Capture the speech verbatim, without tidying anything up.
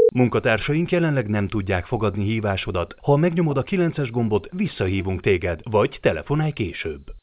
Munkatársaink jelenleg nem tudják fogadni hívásodat. Ha megnyomod a kilences gombot, visszahívunk téged, vagy telefonálj később.